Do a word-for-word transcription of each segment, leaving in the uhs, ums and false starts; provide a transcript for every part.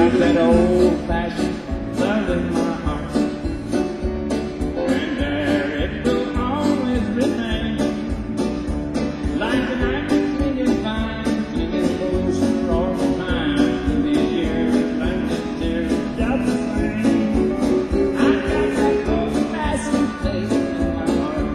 got that old-fashioned love in my heart, and there it will always remain. Like the night singing fine, singing closer all the time. Through these years, like this tear is just the same. I got that old-fashioned place in my heart,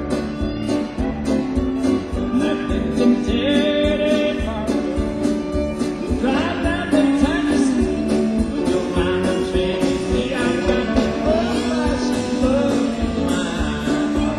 nothing can tear it apart. Drive down the Tennessee with your mind and change me. I've got a old-fashioned love in my heart.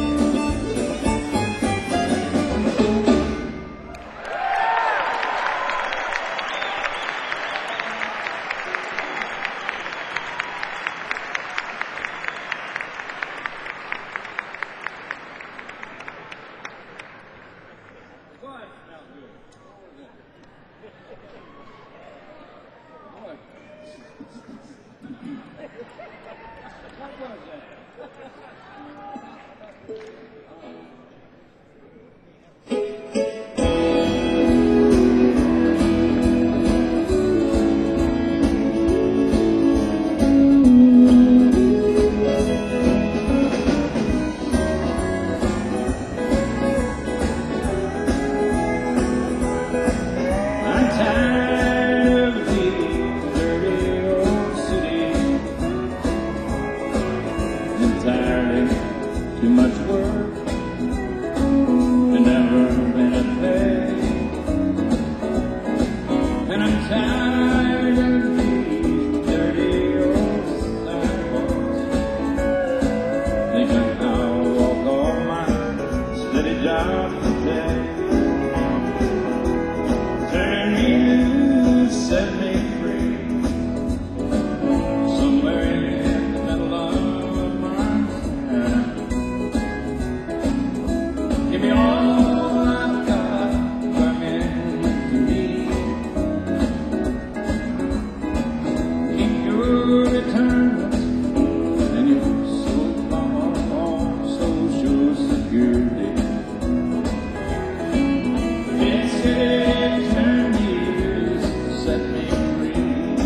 I'm tired of these dirty old cities, entirely too much work and never been a pay. And I'm tired of these dirty old sidewalks, thinking I'll walk on my steady job today. Turn me loose, set me free, somewhere in the middle of my head. Give me all I've got, come into me. Keep your returns and your so-called social security. It's turn years to set me free.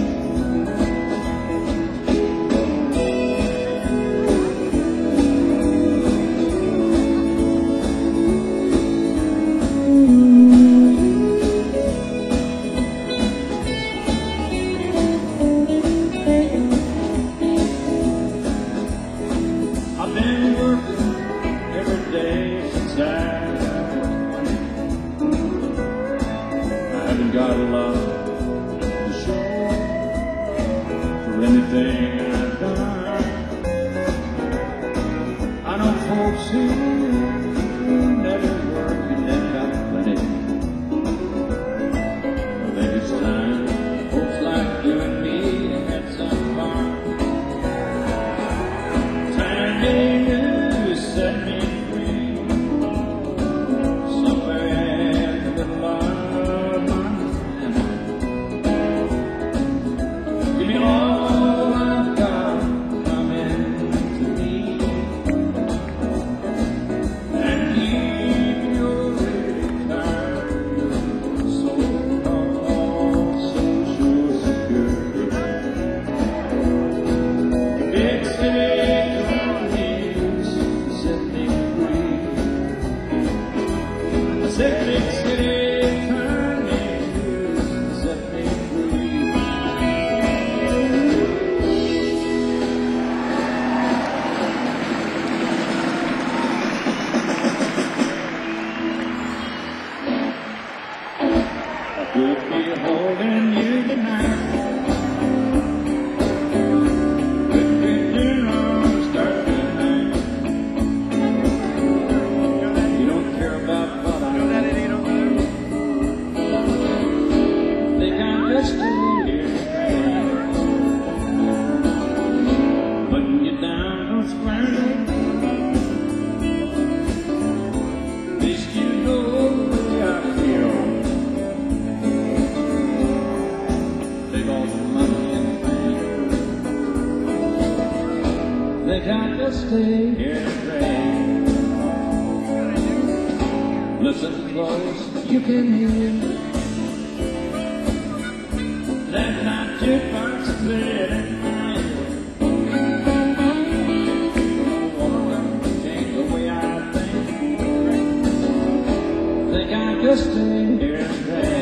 I've been working every day since I was twenty. I haven't got a lot to show for anything I've done. I know folks who never work and they've got plenty. I think it's time folks like you and me had some fun. Turn me loose, set me free, somewhere in the middle of my hand. Give me all I've got, come into me, and keep your return, so-called social security. Big city turn-years set me free. I said big city turn-years set me free. I could be holding you tonight. Could be your arms start tonight. You don't care about what I know. Think I'm just a here, putting you down on square. At least you know the way I feel. Take all the money and fame. They got to stay here and pray. Listen close, you can hear that not too far said in my ear, "Oh, woman, change the way I think. Think I just stay here and pray."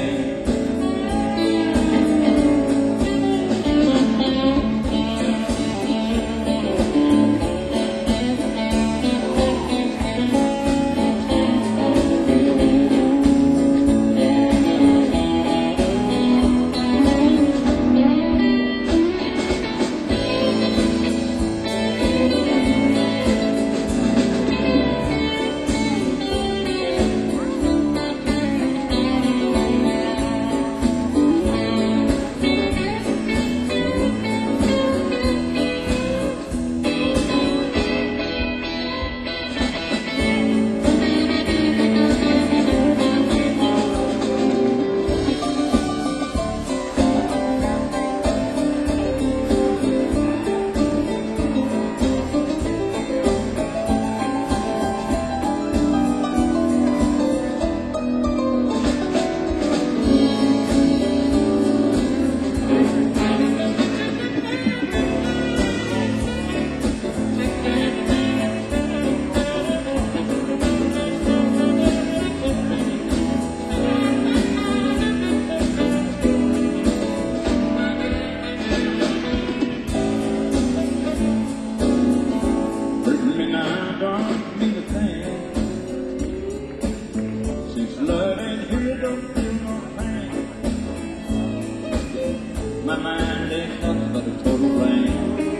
My mind ain't nothing but a total blank.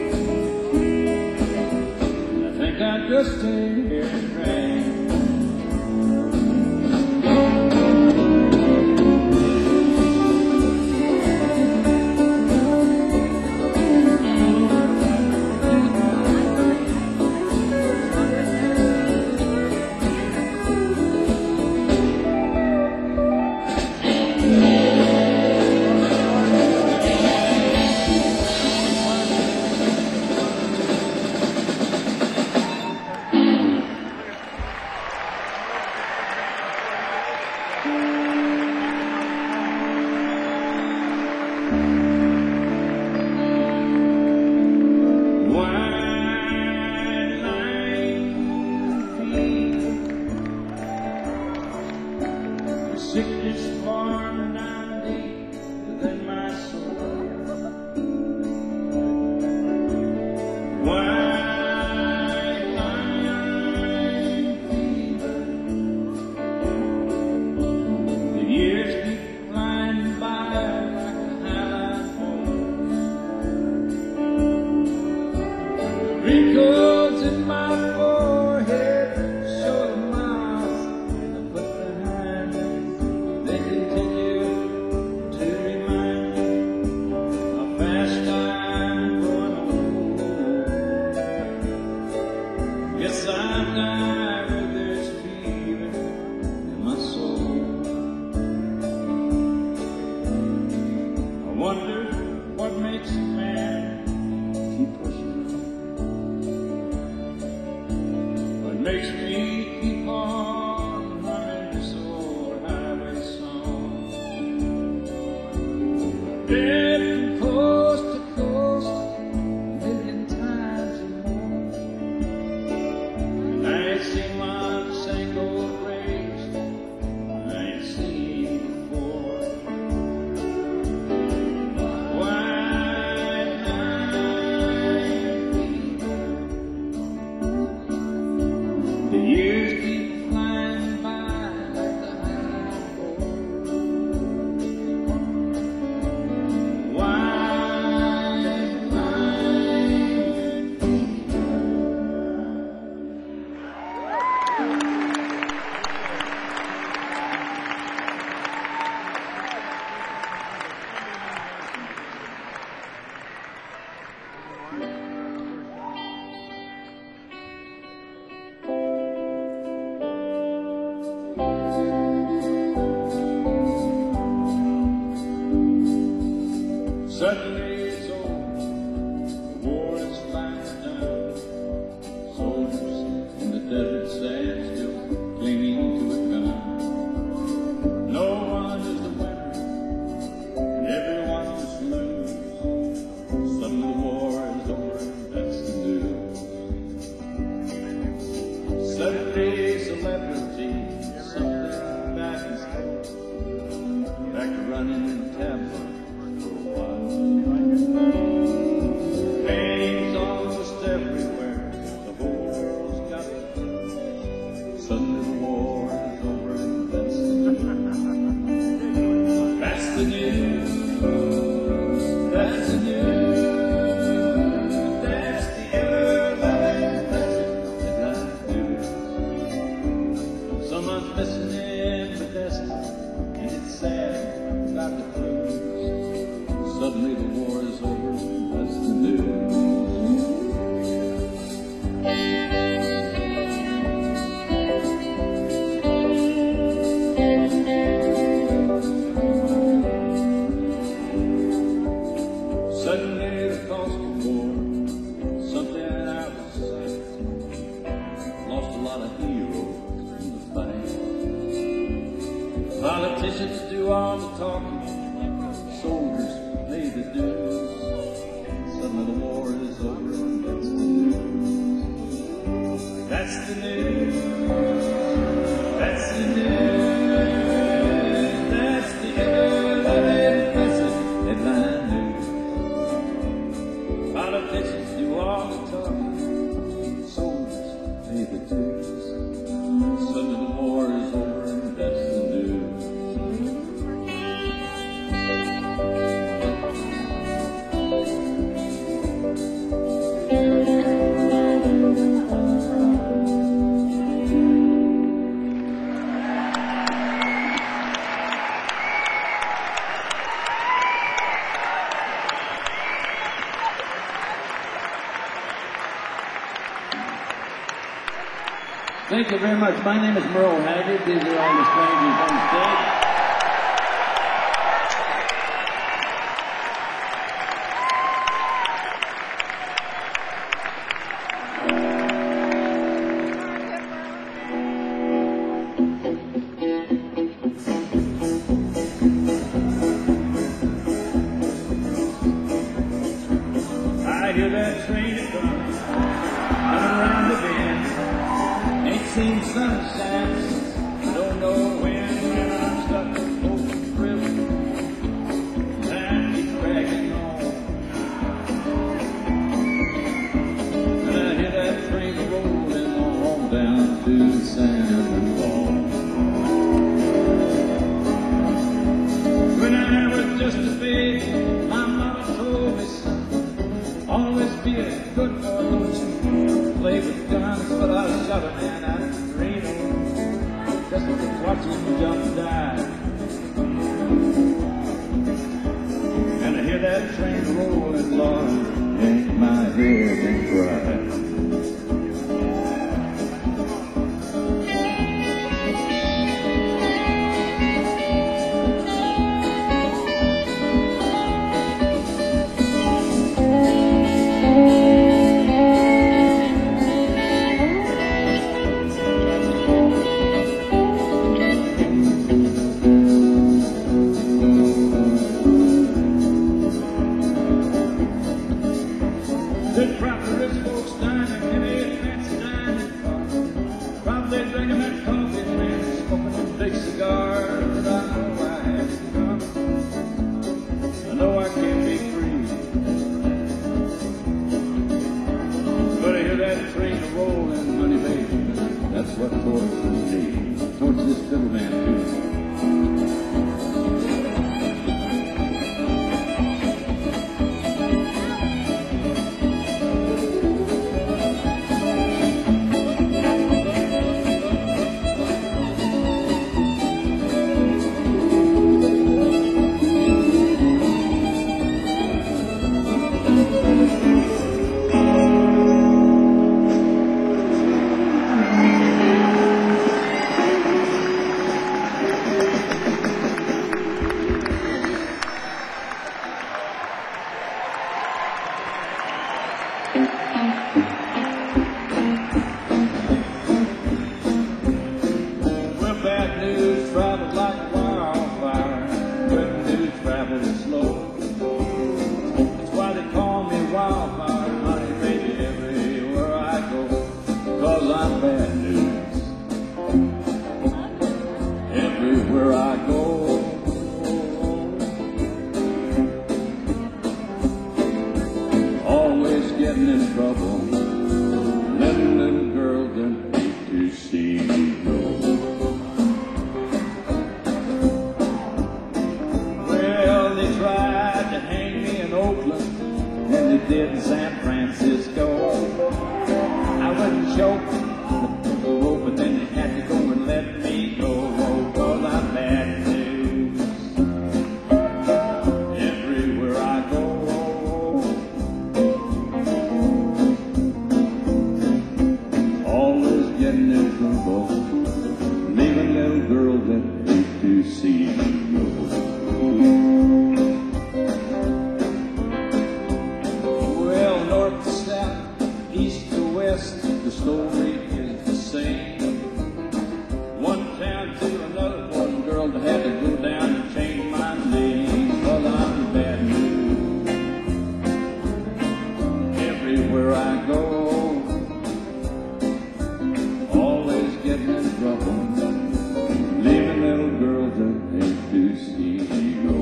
I think I'll just stay here and pray. Sickness far down deep within my soul. White line fever. The years keep flying by like a highlight phone. The wrinkles in my forehead show the miles I put behind me. They continue to remind me how fast I'm growing old. Guess I'm not with this fever in my soul. I wonder what makes a man keep pushing. What makes me keep on humming this old highway song. Dead from coast to coast, a million times or more. I ain't seen one single race I ain't seen before. White line fever. The years keep flying by like the high road. White line fever. Suddenly it's over, the war is finally done. Soldiers in the desert sand still clinging to a gun. No one is the winner, and everyone must lose. That's the news. That's the ever-loving headline news. Someone's missing in Bethesda, and it's sad about the blues. Suddenly the war is over. That's the news. Suddenly the cost of war, something out of sight. Lost a lot of heroes in the fight. Politicians do all the talking, soldiers pay the dues. Suddenly the war is over, and that's the news. That's the news. That's the news. That's the ever-loving headline news. Politicians do all the talking, soldiers pay the dues. Suddenly the war is over, and that's the news. Thank you very much. My name is Merle Haggard. These are all the strangers on stage. I hear that train coming, coming around the bend. Ain't seen sunshine, don't know when, when I'm stuck in open river. Time keeps dragging on. And I hear that train rolling on down to San Juan. When I was just a baby, my mama told me, son, always be a good boy, don't you play with guns, but I shot a man out of Reno just to watch him jump die. And I hear that train rolling, Lord, ain't my head and cry. The proper rich folks dining, and they fancy dining car. Probably drinking that coffee, man, smoking them big cigars. But I know I have to come. I know I can't be free. But I hear that train rolling, honey, baby. That's what tortures me. Tortures this little man too. Well, bad news travels like wildfire. Good news travels slow. That's why they call me wildfire, honey, baby, everywhere I go. Cause I'm bad news. Everywhere I go. Always getting in trouble. Letting little girls and hate to see me go. Well, they they did in San Francisco. I wasn't choking the rope, but then they had to go and let me go. Oh, 'cause I'm bad news everywhere I go. Always getting in trouble, leaving little girls that hate to see me go. Well, north to south, east to west, the story is the same. One town to another, one girl that had to go down and change my name. 'Cause I'm bad news everywhere I go. Always getting in trouble, leaving little girls that hate to see me go.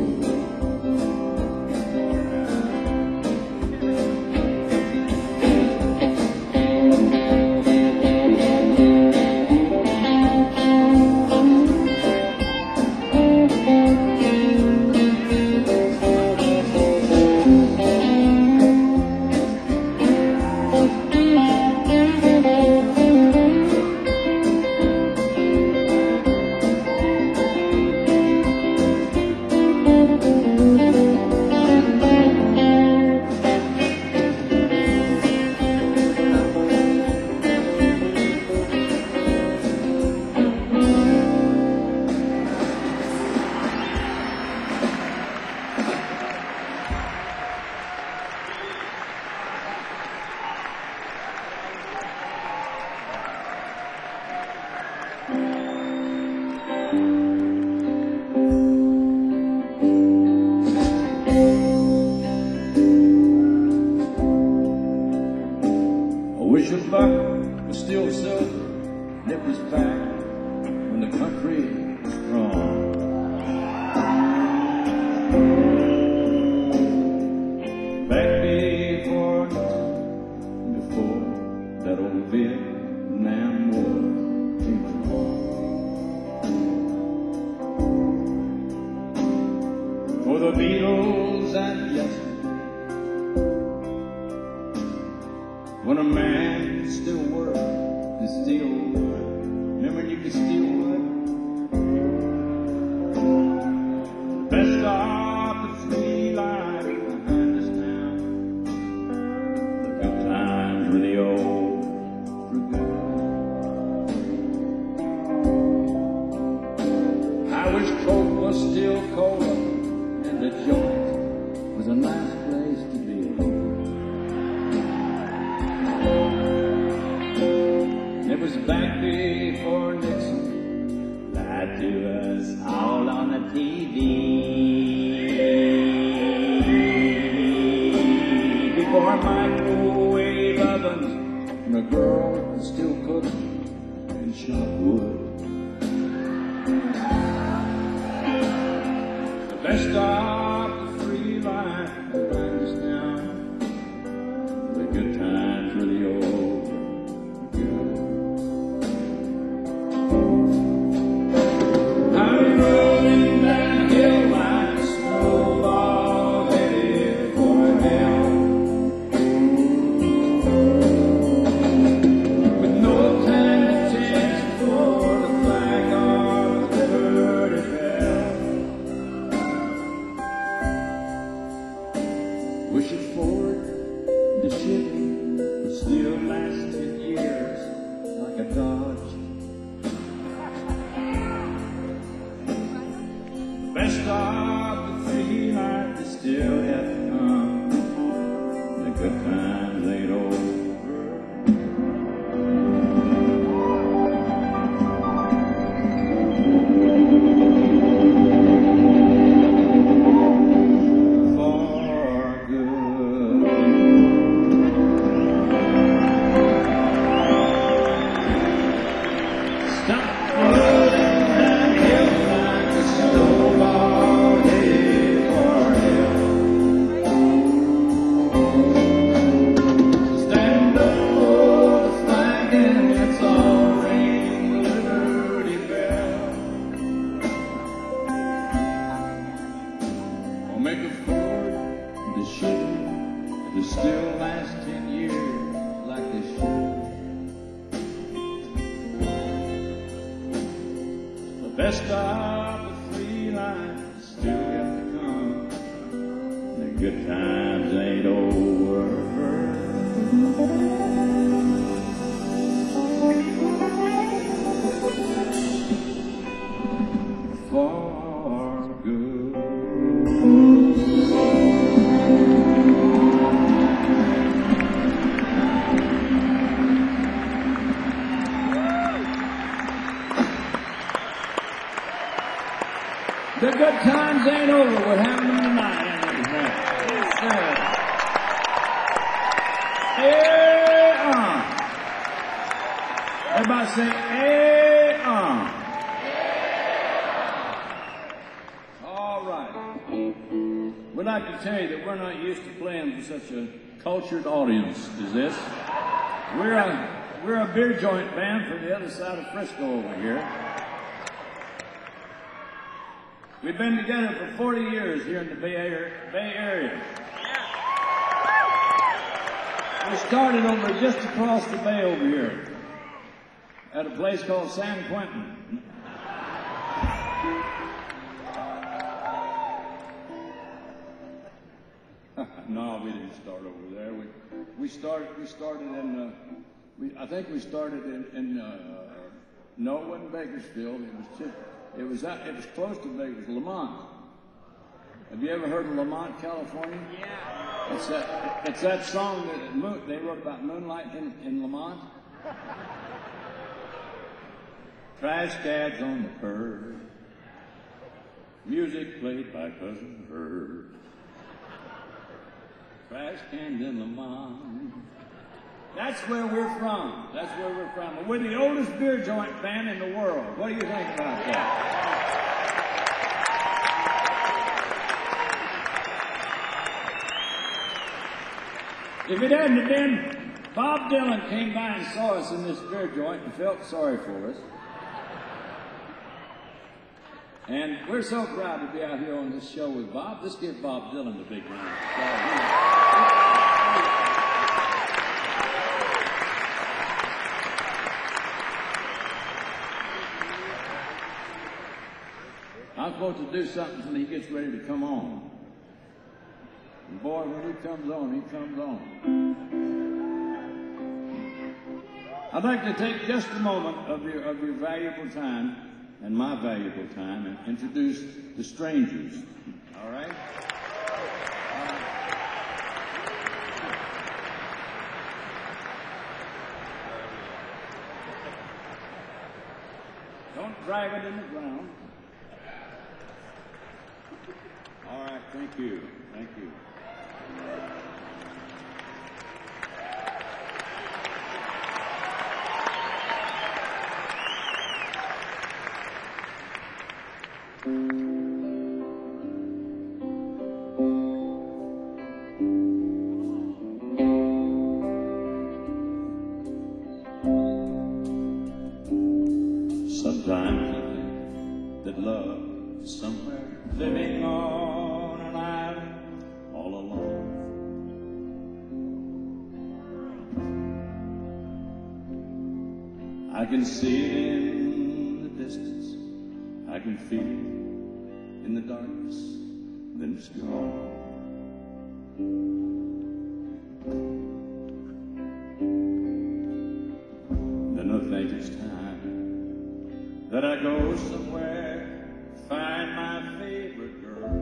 I wish your luck was still silver, and it was back when the country was strong. Back before, before that old Vietnam War came along. For the Beatles and yesterday, when a man still worked and still would. Remember, you could still wood. Best of the three lives behind us now. The good times really old for good. I wish coke was still cola and the joint was a nice place to be. It was back before Nixon lied to us all on the T V. Before microwave ovens, and a girl could still cook and chop wood. The best of the free life behind us now. The good times really old. Wishing forward, the ship would still last ten years like a Dodge. The best of the three life is still yet to come. The good times ain't over. Make a forward, the ship to still last ten years like they should. The best of the three lines still yet to come. The good times ain't over. For good. The good times ain't over. What happened tonight? Yes, sir. Yeah, uh. Everybody say, yeah, uh. All right. We'd like to tell you that we're not used to playing for such a cultured audience as this. We're a, we're a beer joint band from the other side of Frisco over here. We've been together for forty years here in the Bay Area. Bay Area. We started over just across the bay over here at a place called San Quentin. No, we didn't start over there. We we started we started in uh, we I think we started in, in uh, no, it wasn't Bakersfield. It was just, it was that it was close to Bakersfield. It was Lamont. Have you ever heard of Lamont, California? Yeah. It's that it's that song that moon, they wrote about moonlight in, in Lamont. Trash cabs on the curb, music played by Cousin Herb. Trash cans in Lamont. That's where we're from. That's where we're from. We're the oldest beer joint band in the world. What do you think about that? If it hadn't have been, Bob Dylan came by and saw us in this beer joint and felt sorry for us. And we're so proud to be out here on this show with Bob. Let's give Bob Dylan the big round of applause. I'm supposed to do something when he gets ready to come on. And boy, when he comes on, he comes on. I'd like to take just a moment of your, of your valuable time and my valuable time and introduce the Strangers. All right? All right. Don't drag it in the ground. All right, thank you. Thank you. Sometimes I think that love is somewhere living on an island all alone. I can see it in the distance, I can feel it in the darkness, then it's gone. Then I think it's time that I go somewhere, find my favorite girl.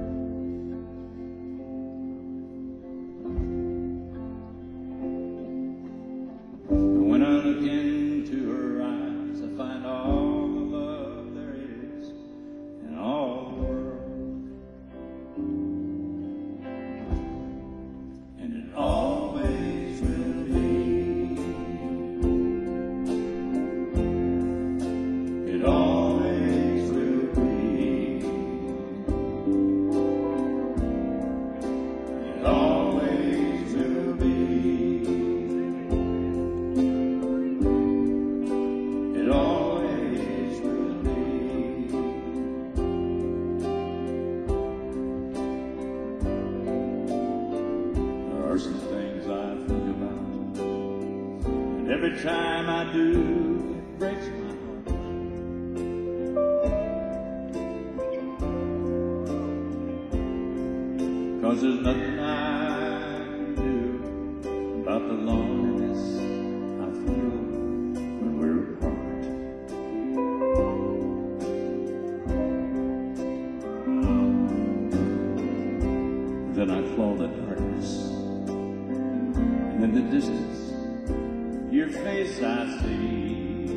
And when I look into her eyes, I find all the love there is in all the world. And it always will be. It always will. every time I do, it breaks my heart. 'Cause there's nothing I can do about the loneliness I feel when we're apart. Then I fall to darkness, and in the distance, your face I see.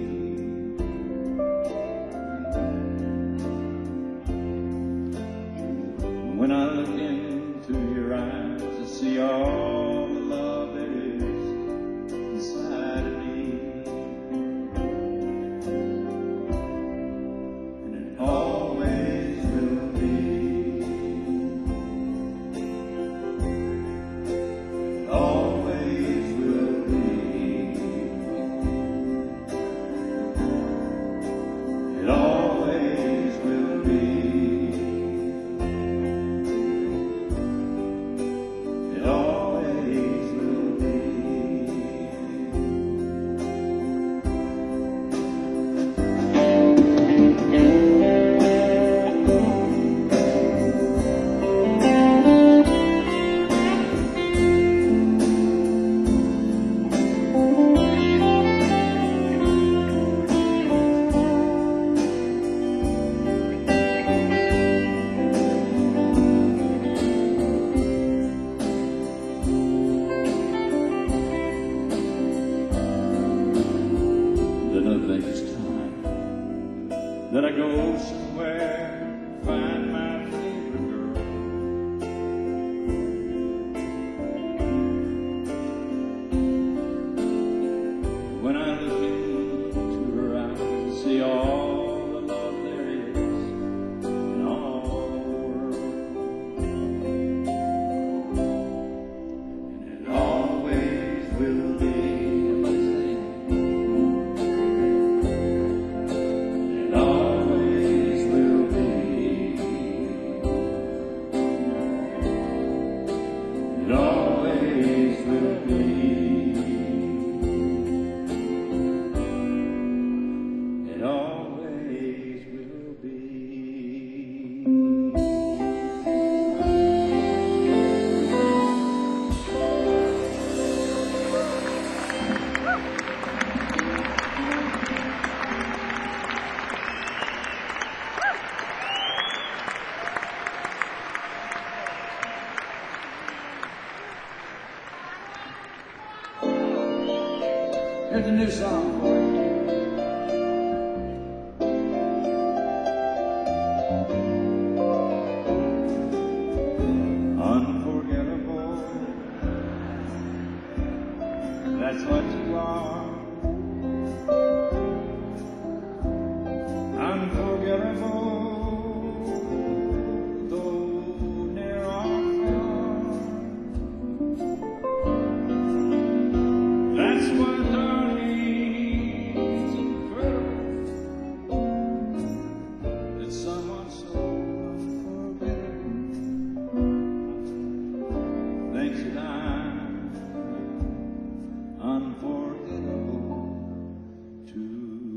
When I look into your eyes, I see all the love there is inside of me. And it always will be. It always will be. It always will be. It always will be. Then I think it's time that I go somewhere, find my favorite girl. When I look into her eyes, I see all the love there is in all the world. And it always will be. It always will be. It always will be. It always will be. Here's a new song for you. Unforgettable, that's what you are. Unforgettable, though near or far. That's what, darling, it's incredible that someone so unforgettable thinks that I'm unforgettable too.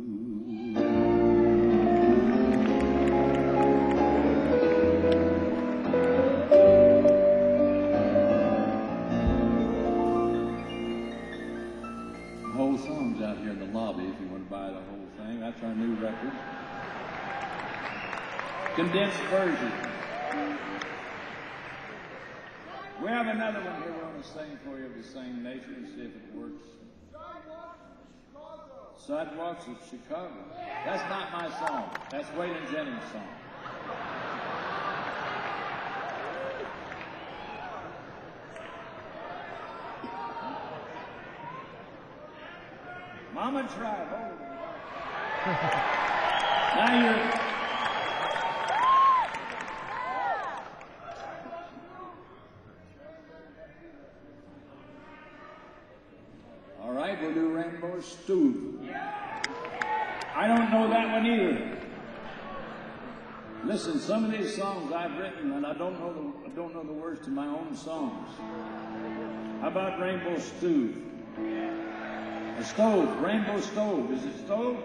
The whole song's out here in the lobby if you want to buy the whole thing. That's our new record. Condensed version. We have another one here we want to sing for you of the same nature and see if it works. Sidewalks of Chicago. That's not my song. That's Waylon Jennings' song. Mama tried. Oh. Now you're. All right, we'll do Rainbow Stew. I don't know that one either. Listen, some of these songs I've written, and I don't know the I don't know the words to my own songs. How about Rainbow Stew? A stove, rainbow stove. Is it stove?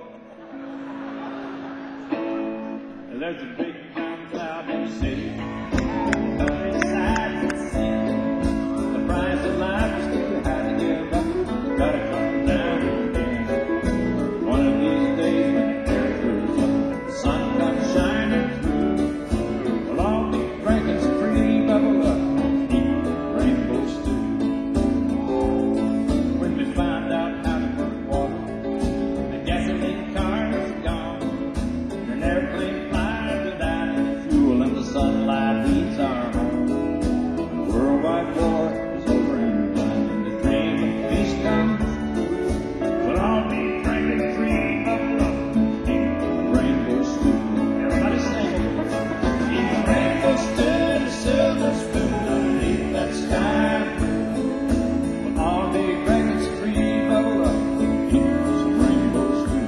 There's a big brown cloud in the city. Countryside is sin. The price of life is too high to give up. Gotta come down again. One of these days when the air cools up, the sun comes shining through. We'll all be drinking some free bubble up, eating rainbow stew. When we find out how to work water, the gasoline cars are gone. An airplane flies without any fuel, and the sunlight heats our home. The worldwide war is over and done, and the dream of peace comes true. We'll all be drinking free bubble up, eating rainbow stew. Everybody sing it. Eating rainbow stew in a silver spoon underneath that sky. We'll all be drinking some free bubble up, eating some rainbow stew.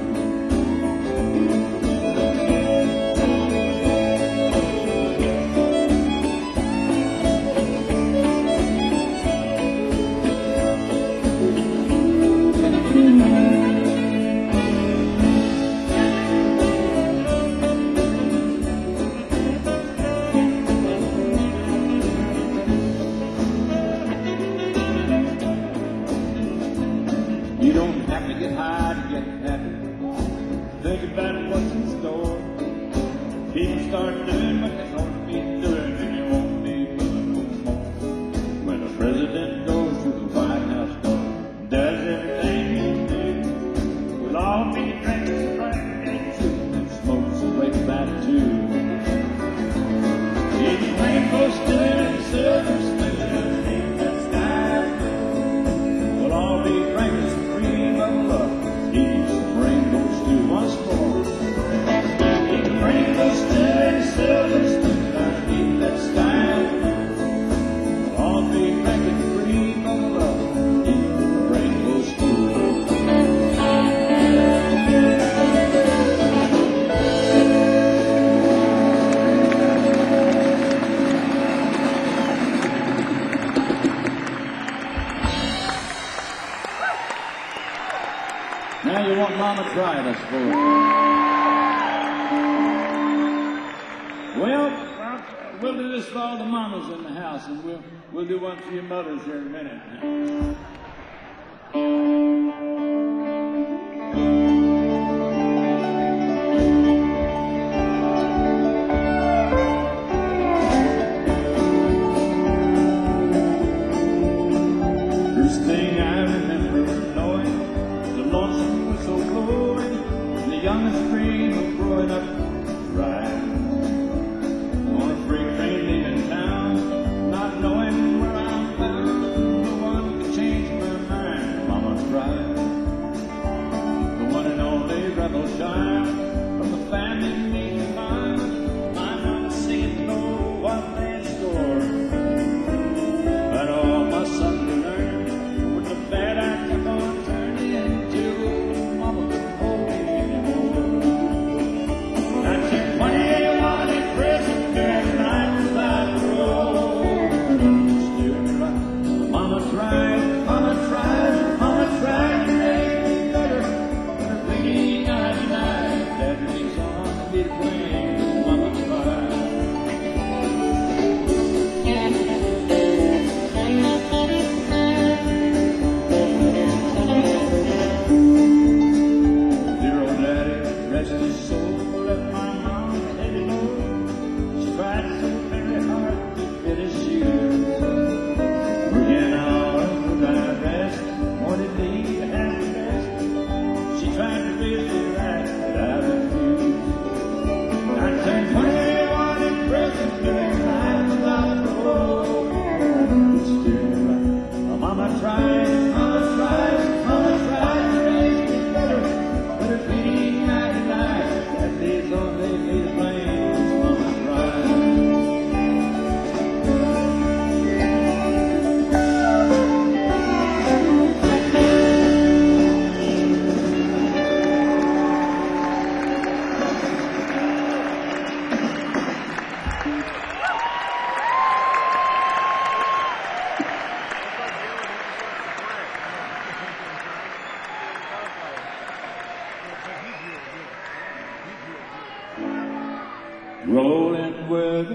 You don't have to get high to get happy. Think about what's in store. People start doing what they ought to be doing, and you won't be doing no more. When a president goes to the White House door, does everything he do, we'll all be drinking Sprite and shooting and smoke some late back too. Eating rainbow stew and silver spoon underneath that sky. We'll all be drinking some free bubble up, eating some rainbow stew once more. Eating rainbow stew and silver spoon underneath that sky. We'll all be drinking free bubble up, eating rainbow stew. Now you want Mama Tried, I suppose. Well, uh, we'll do this for all the mamas in the house, and we'll we'll do one for your mothers here in a minute. First thing I remember knowing, the lonesome was so glowing, and the youngest dream of growing up right on a freight train leaving town, not knowing where I'm bound. No one could change my mind. Mama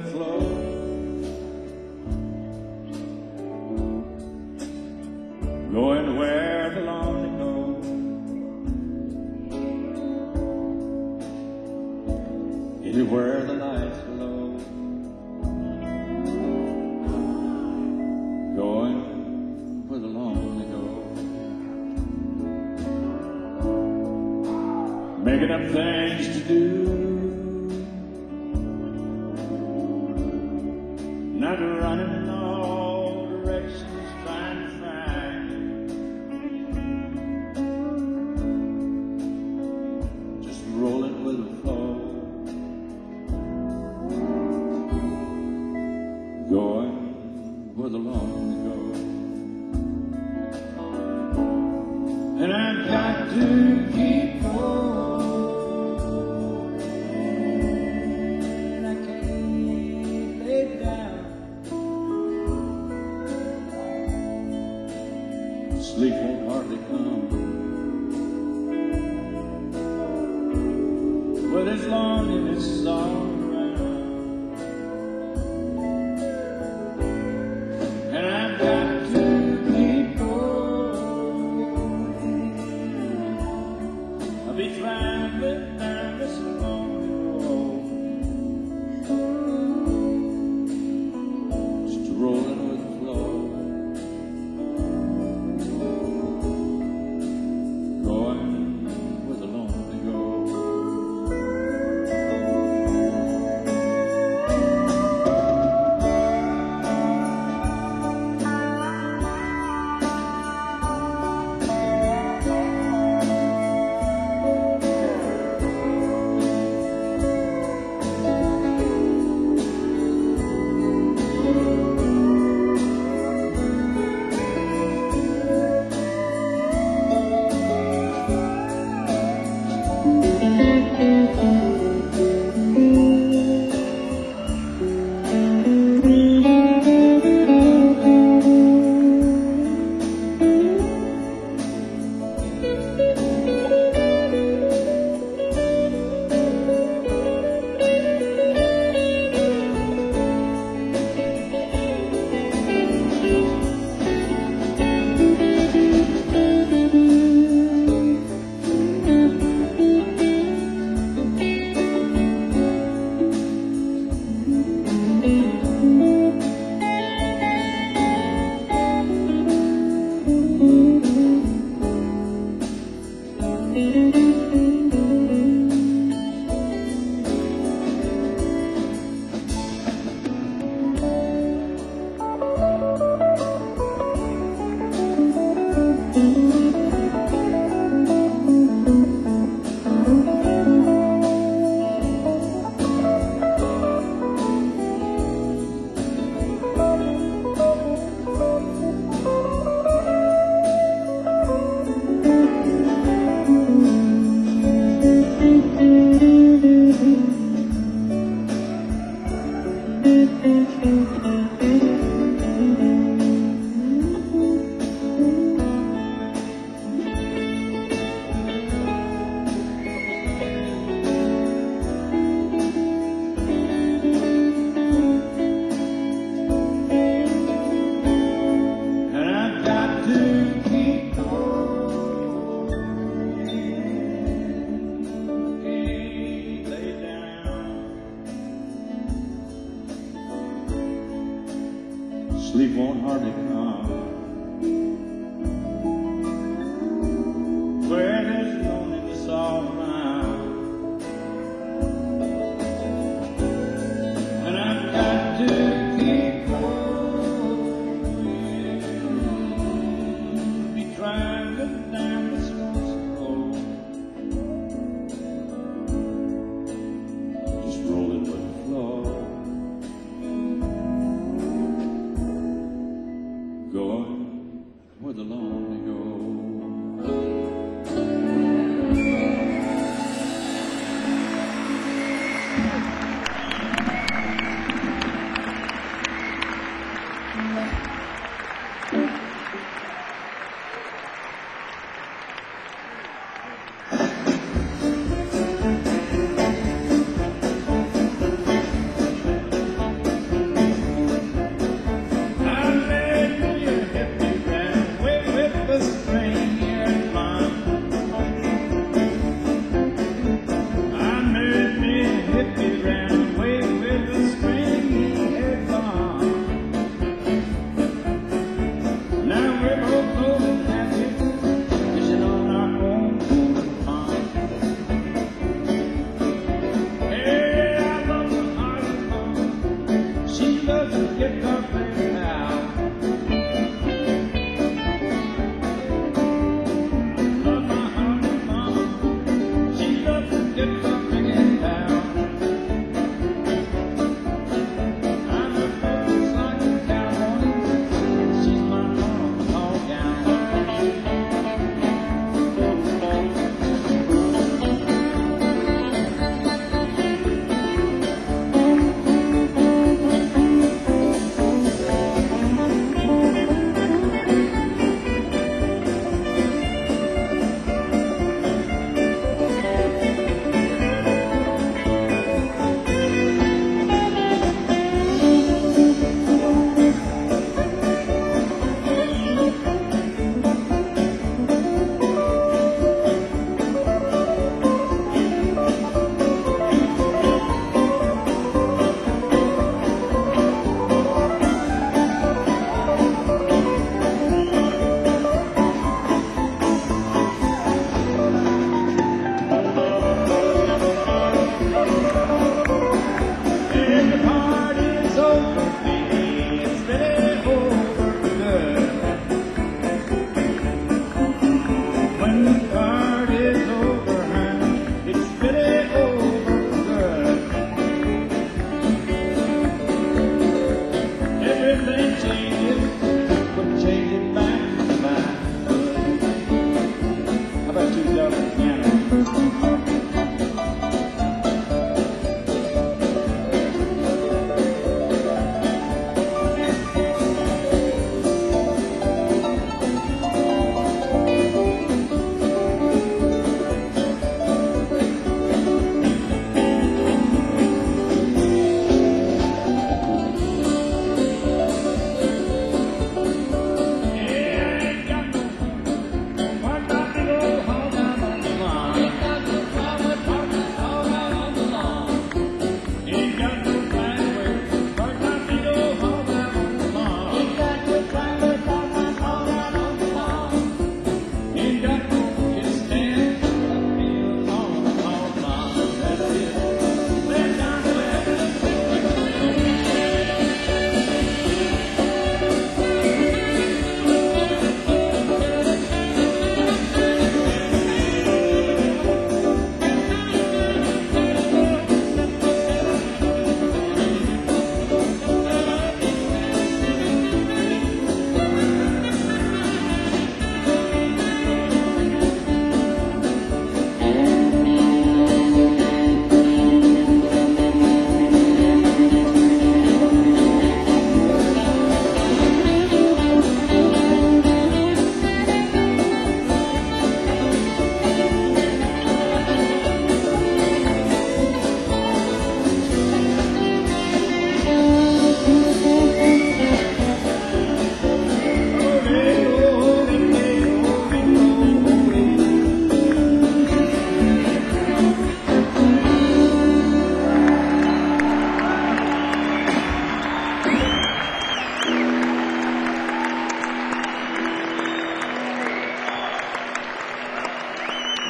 the flow. Going where the lonely go. Anywhere the lights are low. Going where the lonely go. Making up things to do. Not running in all directions, trying to find. Just rolling with the flow. Going where the lonely go. And I've got to keep going. I can't lay down. Sleep won't hardly come. Well, there's loneliness all around. And I've got to keep going. I'll be traveling down this lonely road. Just rolling with the flow. Going where the lonely go. Sleep won't hardly come. Where there's loneliness all around. And I've got to keep going. Be driving down this lonesome road. Just rolling with the flow. Going where the lonely go.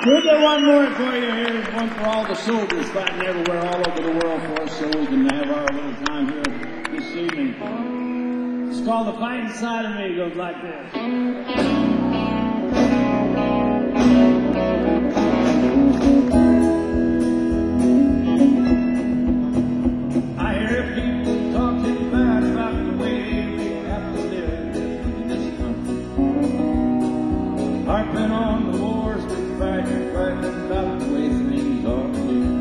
We'll get one more for you. Here's one for all the soldiers fighting everywhere all over the world for us so we can have our little time here this evening. It's called The Fighting Side of Me. It goes like this. I hear people talking bad about the way we have to live in this country. Harping on the wars we fight, fighting about the way things are here.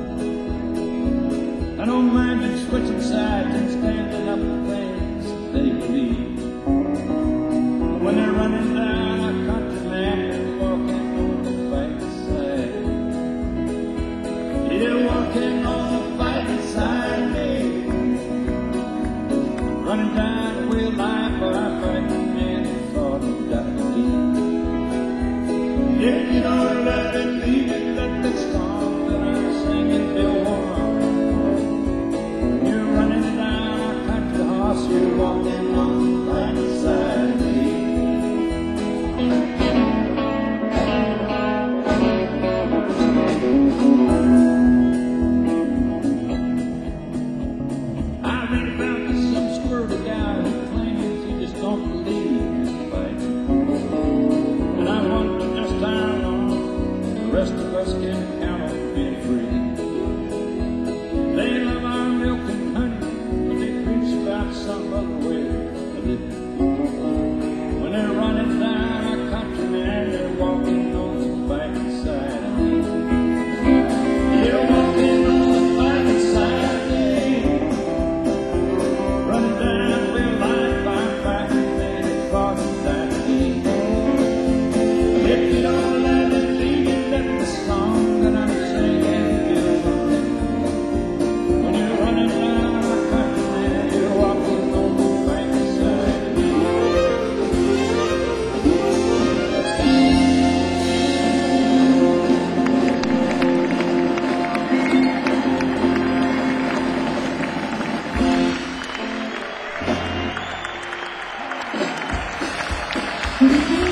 I don't mind them switching sides and standing up for things they believe. But when they're running down our countryman and walking on the fighting side, they're walking on the fighting side of me. Running down the wheel line for our fighting men who thought he'd got to leave. If you don't let it leave it, let the song that I'm singing go on. You're running down our country horse, you're walking on the fighting side of me. I read about this some squirrely guy who claims he just don't believe in fighting. And I wonder just how long the rest of us can count on being free. They love our milk and honey, but they preach about some other way of living. When they're running down our country, man, they're walking on the fighting side of me. They're walking on the fighting side of me. Running down with life, I'm fighting men who fought that me. If you don't let it leave you, let the song that I'm singing go on. When you're running down our country, man, you're walking on the fighting side of me. Thank you.